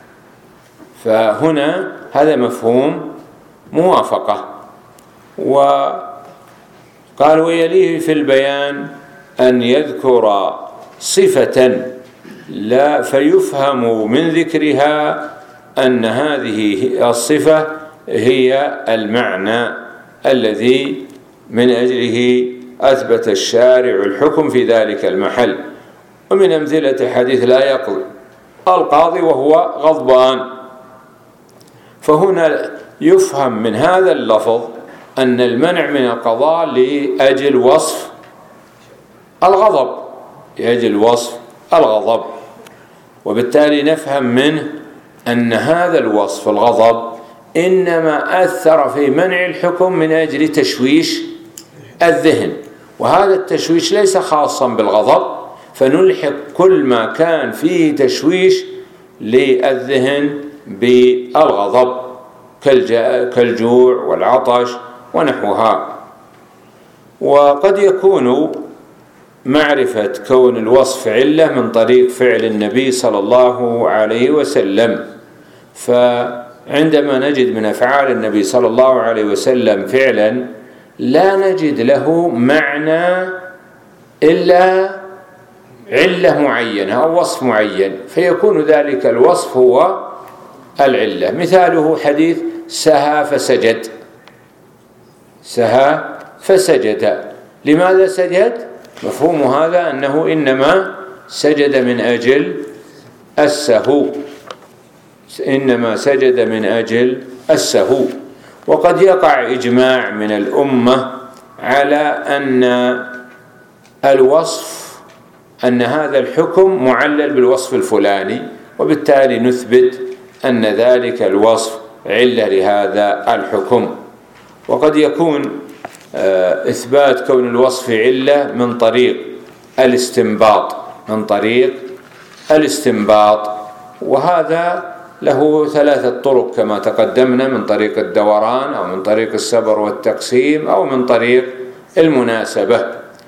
فهنا هذا مفهوم موافقة. وقال ويليه في البيان أن يذكر صفة لا فيفهم من ذكرها أن هذه الصفة هي المعنى الذي من أجله أثبت الشارع الحكم في ذلك المحل. ومن أمثلة حديث لا يقضي القاضي وهو غضبان، فهنا يفهم من هذا اللفظ أن المنع من القضاء لأجل وصف الغضب، لأجل وصف الغضب، وبالتالي نفهم منه أن هذا الوصف الغضب إنما أثر في منع الحكم من أجل تشويش الذهن، وهذا التشويش ليس خاصا بالغضب، فنلحق كل ما كان فيه تشويش للذهن بالغضب كالجوع والعطش ونحوها. وقد يكون معرفة كون الوصف علة من طريق فعل النبي صلى الله عليه وسلم، فعندما نجد من أفعال النبي صلى الله عليه وسلم فعلا لا نجد له معنى إلا علة معينة أو وصف معين، فيكون ذلك الوصف هو العلة. مثاله حديث سهى فسجد، سهى فسجد، لماذا سجد؟ مفهوم هذا أنه إنما سجد من أجل السهو، إنما سجد من أجل السهو. وقد يقع إجماع من الأمة على أن الوصف أن هذا الحكم معلل بالوصف الفلاني، وبالتالي نثبت أن ذلك الوصف علة لهذا الحكم. وقد يكون إثبات كون الوصف علة من طريق الاستنباط، من طريق الاستنباط، وهذا له 3 طرق كما تقدمنا، من طريق الدوران أو من طريق السبر والتقسيم أو من طريق المناسبة.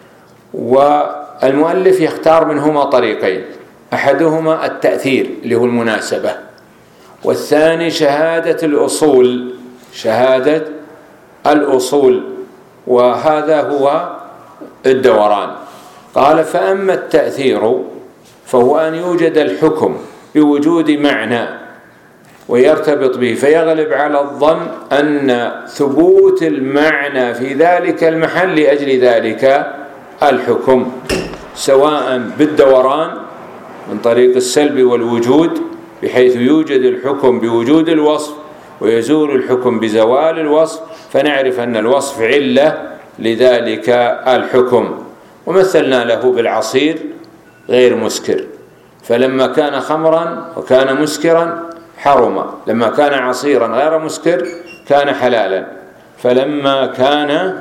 والمؤلف يختار منهما طريقين، أحدهما التأثير اللي هو المناسبة، والثاني شهادة الأصول، شهادة الأصول، وهذا هو الدوران. قال فأما التأثير فهو أن يوجد الحكم بوجود معنى ويرتبط به، فيغلب على الظن أن ثبوت المعنى في ذلك المحل لأجل ذلك الحكم، سواء بالدوران من طريق السلب والوجود بحيث يوجد الحكم بوجود الوصف ويزول الحكم بزوال الوصف، فنعرف أن الوصف علة لذلك الحكم. ومثلنا له بالعصير غير مسكر، فلما كان خمرا وكان مسكرا حرم، لما كان عصيرا غير مسكر كان حلالا، فلما كان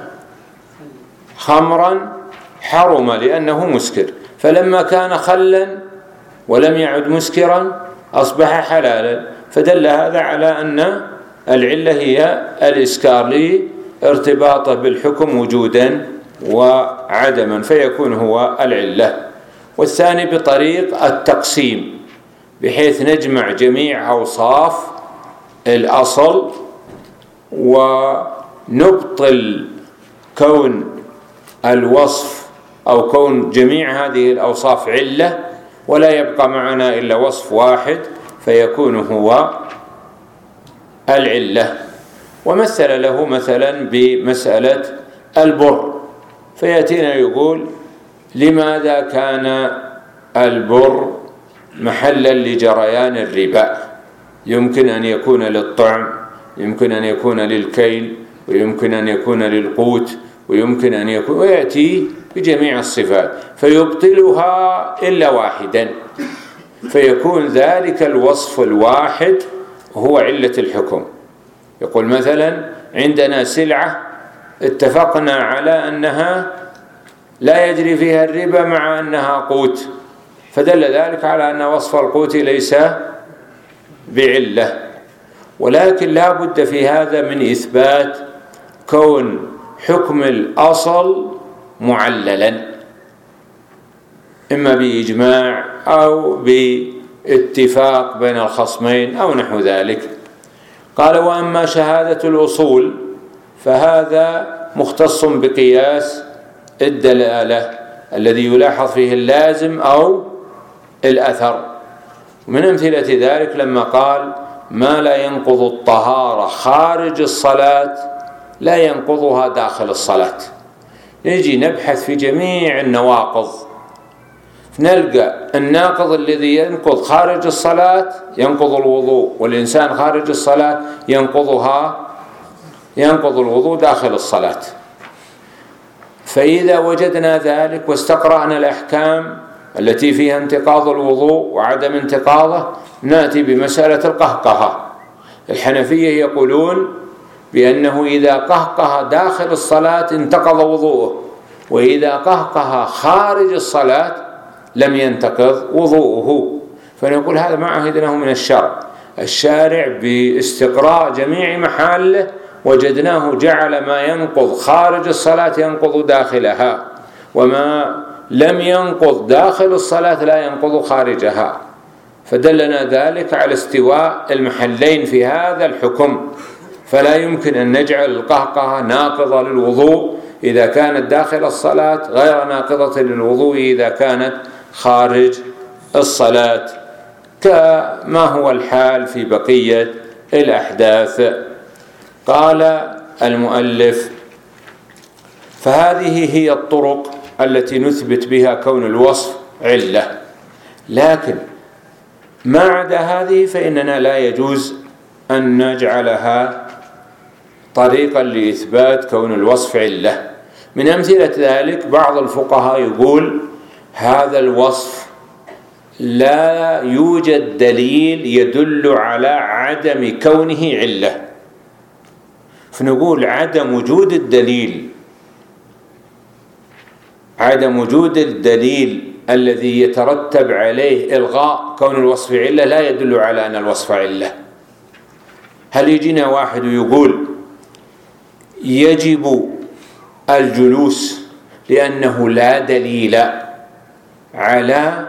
خمرا حرم لأنه مسكر، فلما كان خلا ولم يعد مسكرا أصبح حلالا، فدل هذا على أن العلة هي الإسكار لارتباطه بالحكم وجودا وعدما، فيكون هو العلة. والثاني بطريق التقسيم، بحيث نجمع جميع أوصاف الأصل ونبطل كون الوصف أو كون جميع هذه الأوصاف علة، ولا يبقى معنا إلا وصف واحد فيكون هو العلة. ومثل له مثلا بمسألة البر، فيأتينا يقول لماذا كان البر محلا لجريان الربا؟ يمكن أن يكون للطعم، يمكن أن يكون للكيل، ويمكن أن يكون للقوت، ويمكن أن يكون، ويأتي بجميع الصفات فيبطلها إلا واحدا، فيكون ذلك الوصف الواحد هو علة الحكم. يقول مثلا عندنا سلعة اتفقنا على أنها لا يجري فيها الربا مع أنها قوت، فدل ذلك على أن وصف القوت ليس بعلة، ولكن لا بد في هذا من إثبات كون حكم الأصل معللا، إما بإجماع أو باتفاق بين الخصمين أو نحو ذلك. قال: وأما شهادة الأصول فهذا مختص بقياس الدلالة الذي يلاحظ فيه اللازم أو الأثر. من أمثلة ذلك لما قال: ما لا ينقض الطهارة خارج الصلاة لا ينقضها داخل الصلاة. نجي نبحث في جميع النواقض، نلقى الناقض الذي ينقض خارج الصلاة ينقض الوضوء، والإنسان خارج الصلاة ينقض الوضوء داخل الصلاة. فإذا وجدنا ذلك واستقرأنا الأحكام التي فيها انتقاض الوضوء وعدم انتقاضه، نأتي بمسألة القهقهة. الحنفية يقولون بأنه إذا قهقه داخل الصلاة انتقض وضوءه، وإذا قهقه خارج الصلاة لم ينتقض وضوءه. فنقول هذا ما عهدناه من الشارع باستقراء جميع محاله وجدناه جعل ما ينقض خارج الصلاة ينقض داخلها، وما لم ينقض داخل الصلاة لا ينقض خارجها. فدلنا ذلك على استواء المحلين في هذا الحكم، فلا يمكن أن نجعل القهقهة ناقضة للوضوء إذا كانت داخل الصلاة، غير ناقضة للوضوء إذا كانت خارج الصلاة، كما هو الحال في بقية الأحداث. قال المؤلف: فهذه هي الطرق التي نثبت بها كون الوصف علة، لكن ما عدا هذه فإننا لا يجوز أن نجعلها طريقا لإثبات كون الوصف علة. من أمثلة ذلك بعض الفقهاء يقول: هذا الوصف لا يوجد دليل يدل على عدم كونه علة. فنقول عدم وجود الدليل الذي يترتب عليه إلغاء كون الوصف علة لا يدل على أن الوصف علة. هل يجينا واحد ويقول يجب الجلوس لأنه لا دليل على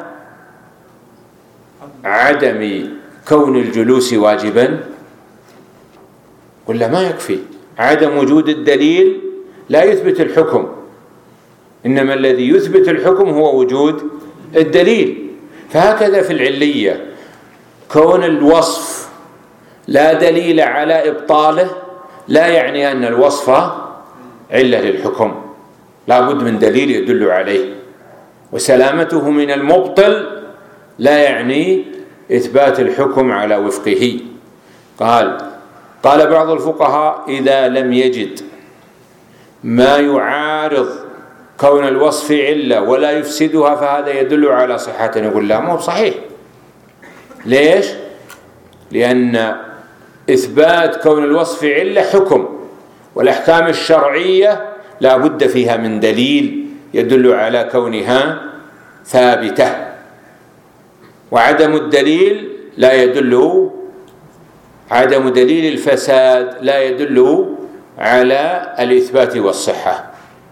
عدم كون الجلوس واجبا؟ ولا ما يكفي عدم وجود الدليل لا يثبت الحكم، إنما الذي يثبت الحكم هو وجود الدليل. فهكذا في العلية، كون الوصف لا دليل على إبطاله لا يعني أن الوصف علة للحكم، لا بد من دليل يدل عليه، وسلامته من المبطل لا يعني إثبات الحكم على وفقه. قال بعض الفقهاء: إذا لم يجد ما يعارض كون الوصف علة ولا يفسدها فهذا يدل على صحته. نقول لا، مو صحيح. ليش؟ لأن إثبات كون الوصف علة حكم، والأحكام الشرعية لا بد فيها من دليل يدل على كونها ثابتة، وعدم الدليل لا يدل، عدم دليل الفساد لا يدل على الإثبات والصحة.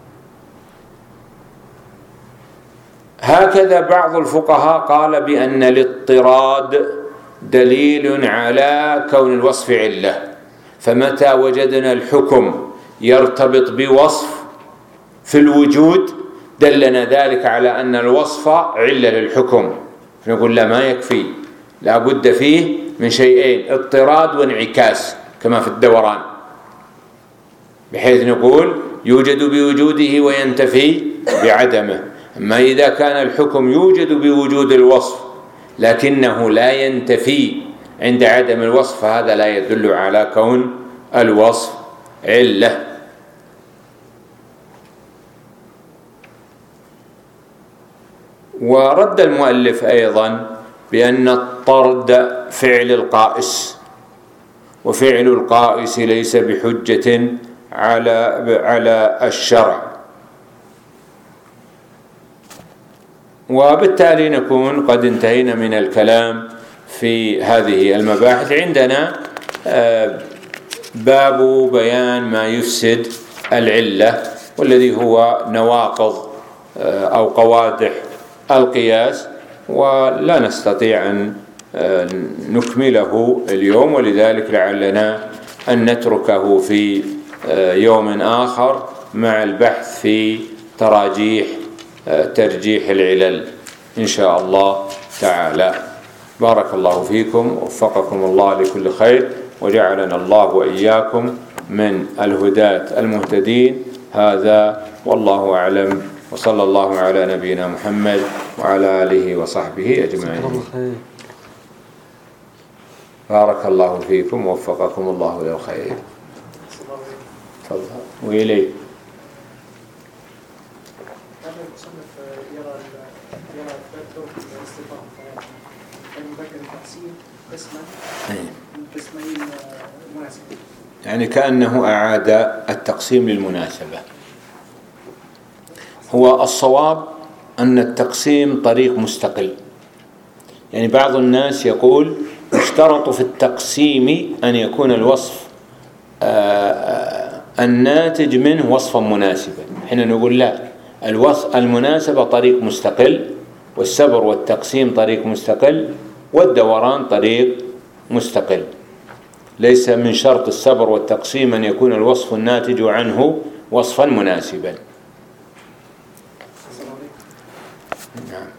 هكذا بعض الفقهاء قال بأن الاضطراد دليل على كون الوصف علة، فمتى وجدنا الحكم يرتبط بوصف في الوجود دلنا ذلك على أن الوصف علة للحكم. فنقول لا، ما يكفي، لا بد فيه من شيئين: اضطراد وانعكاس، كما في الدوران، بحيث نقول يوجد بوجوده وينتفي بعدمه. أما إذا كان الحكم يوجد بوجود الوصف لكنه لا ينتفي عند عدم الوصف فهذا لا يدل على كون الوصف علة. ورد المؤلف أيضا بأن الطرد فعل القائس، وفعل القائس ليس بحجة على الشرع. وبالتالي نكون قد انتهينا من الكلام في هذه المباحث عندنا باب بيان ما يفسد العلة، والذي هو نواقض أو قوادح القياس، ولا نستطيع أن نكمله اليوم، ولذلك لعلنا أن نتركه في يوم آخر مع البحث في ترجيح العلل إن شاء الله تعالى. بارك الله فيكم، وفقكم الله لكل خير، وجعلنا الله وإياكم من الهداة المهتدين. هذا والله أعلم، وصلى الله على نبينا محمد وعلى آله وصحبه أجمعين. بارك الله فيكم، ووفقكم الله للخير. تفضل. وإليه يعني كأنه أعاد التقسيم للمناسبة. هو الصواب أن التقسيم طريق مستقل. يعني بعض الناس يقول يشترط في التقسيم أن يكون الوصف الناتج منه وصفا مناسبا. حين نقول لا، المناسبة طريق مستقل، والسبر والتقسيم طريق مستقل، والدوران طريق مستقل. ليس من شرط السبر والتقسيم أن يكون الوصف الناتج عنه وصفا مناسبا. نعم.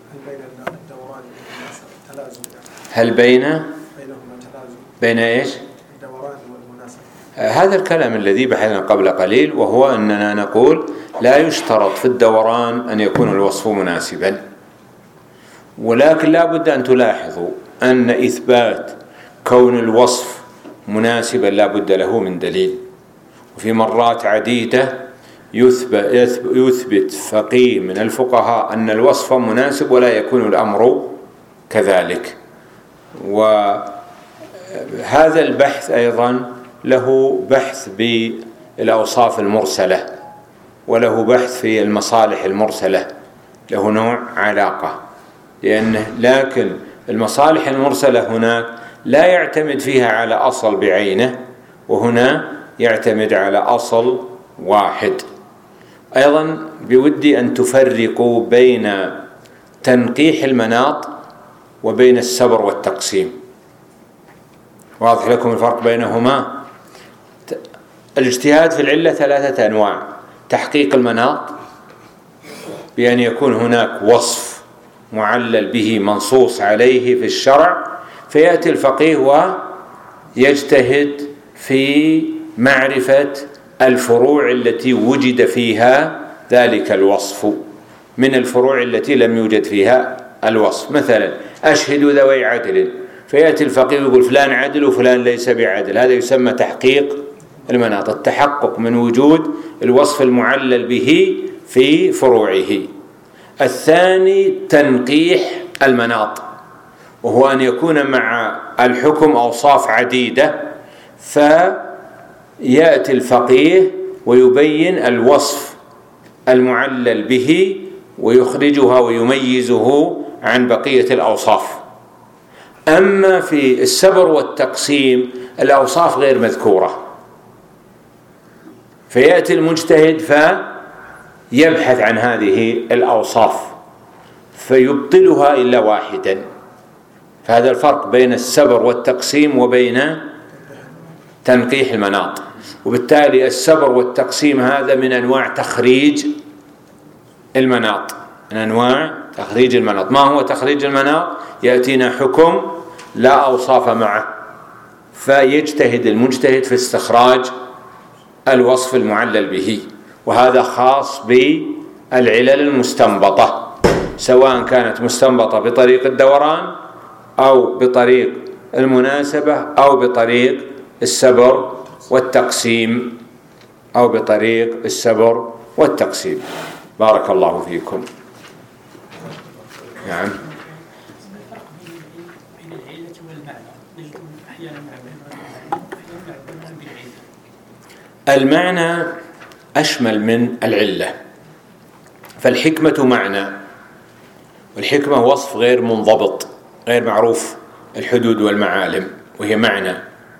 هل بينهما تلازم؟ ايش؟ الدوران والمناسبة. هذا الكلام الذي بحثنا قبل قليل، وهو أننا نقول لا يشترط في الدوران أن يكون الوصف مناسبا، ولكن لا بد أن تلاحظوا أن إثبات كون الوصف مناسبا لا بد له من دليل. وفي مرات عديدة يثبت فقيه من الفقهاء أن الوصف مناسب ولا يكون الأمر كذلك. وهذا البحث أيضا له بحث بالأوصاف المرسلة، وله بحث في المصالح المرسلة، له نوع علاقة، لكن المصالح المرسلة هناك لا يعتمد فيها على أصل بعينه، وهنا يعتمد على أصل واحد. أيضا بودي أن تفرقوا بين تنقيح المناط وبين السبر والتقسيم. واضح لكم الفرق بينهما؟ الاجتهاد في العلة 3 أنواع: تحقيق المناط بأن يكون هناك وصف معلل به منصوص عليه في الشرع، فيأتي الفقيه ويجتهد في معرفة الفروع التي وجد فيها ذلك الوصف من الفروع التي لم يوجد فيها الوصف. مثلا أشهد ذوي عدل، فيأتي الفقيه ويقول فلان عدل وفلان ليس بعدل، هذا يسمى تحقيق المناط، التحقق من وجود الوصف المعلل به في فروعه. الثاني تنقيح المناط، وهو أن يكون مع الحكم أوصاف عديدة، فيأتي الفقيه ويبين الوصف المعلل به ويخرجها ويميزه عن بقية الأوصاف. أما في السبر والتقسيم الأوصاف غير مذكورة، فيأتي المجتهد فيبحث عن هذه الأوصاف فيبطلها إلا واحدا. فهذا الفرق بين السبر والتقسيم وبين تنقيح المناط. وبالتالي السبر والتقسيم هذا من أنواع تخريج المناط، من أنواع تخريج المناط. ما هو تخريج المناط؟ يأتينا حكم لا أوصاف معه، فيجتهد المجتهد في استخراج الوصف المعلل به، وهذا خاص بالعلل المستنبطة، سواء كانت مستنبطة بطريق الدوران أو بطريق المناسبة أو بطريق السبر والتقسيم بارك الله فيكم. نعم. المعنى أشمل من العلة، فالحكمة معنى، والحكمة وصف غير منضبط غير معروف الحدود والمعالم وهي معنى،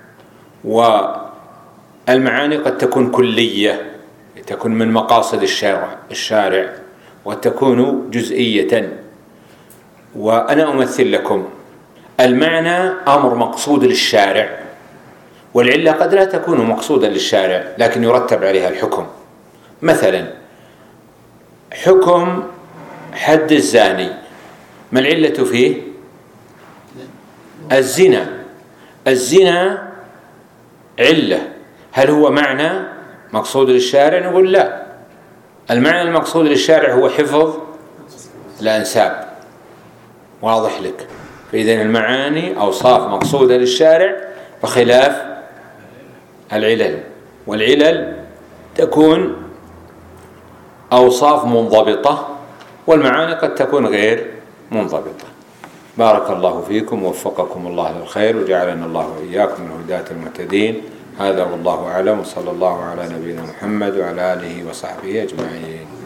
والمعاني قد تكون كلية، تكون من مقاصد الشارع وتكون جزئية. وأنا أمثل لكم المعنى أمر مقصود للشارع، والعلة قد لا تكون مقصودا للشارع لكن يرتب عليها الحكم. مثلا حكم حد الزاني، ما العلة فيه؟ الزنا علة. هل هو معنى مقصود للشارع؟ نقول لا، المعنى المقصود للشارع هو حفظ الأنساب. واضح لك؟ فإذن المعاني أوصاف مقصودة للشارع بخلاف العلل، والعلل تكون أوصاف منضبطة والمعاني قد تكون غير منضبطة. بارك الله فيكم ووفقكم الله للخير وجعلنا الله وإياكم من هداة المهتدين. هذا والله أعلم، وصلى الله على نبينا محمد وعلى آله وصحبه أجمعين.